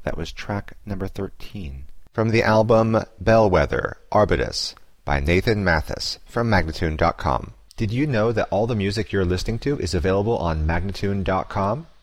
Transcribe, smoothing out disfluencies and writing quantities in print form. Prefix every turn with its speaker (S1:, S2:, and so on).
S1: That was track number 13. From the album Bellwether, Arbutus, by Nathan Mathis, from Magnatune.com. Did you know that all the music you're listening to is available on Magnatune.com?